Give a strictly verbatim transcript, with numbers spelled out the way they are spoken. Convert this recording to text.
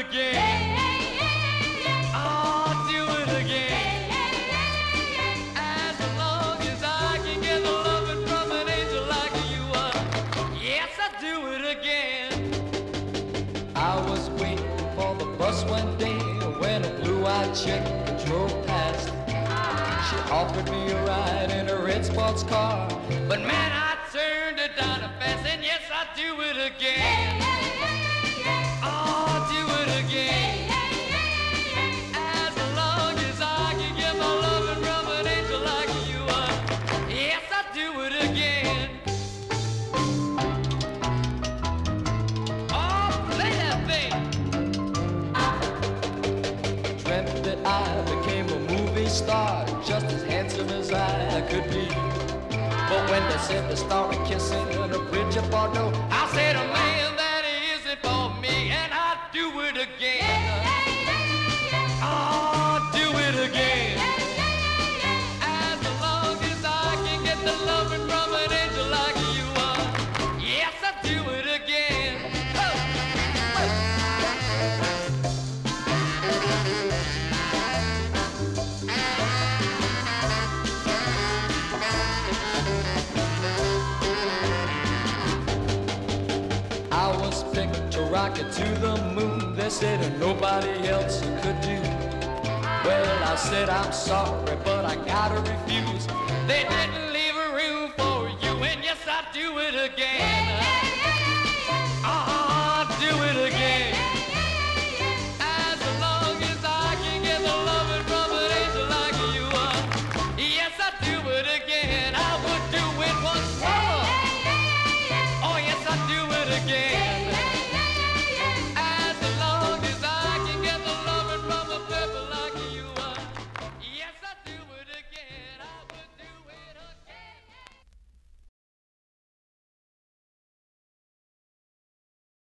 again. I'll do it again. As long as I can get the loving from an angel like you are. Yes, I'll do it again. I was waiting for the bus one day when a blue-eyed chick drove past. She offered me a ride in a red sports car, but man, I turned it down fast, and yes, I'll do it again. I'll do it again. As long as I can get my loving from an angel like you are. Yes, I'll do it again. Oh, play that thing. Dreamt that I became a movie star, just as handsome as I could be. But when they said they started kissing on a bridge of Bordeaux, I said, a man, that isn't for me, and I'll do it again. I'll do it again. As long as I can get the loving from an angel like you are. Yes, I'll do it again. I was picked to rock it to the moon. They said that nobody else could do. Well, I said I'm sorry, but I gotta refuse. They didn't leave a room for you, and yes, I'll do it again. I'll do it again. As long as I can get the loving from an angel like you are. Yes, I'll do it again. I would do it once more. Oh, yes, I'll do it again.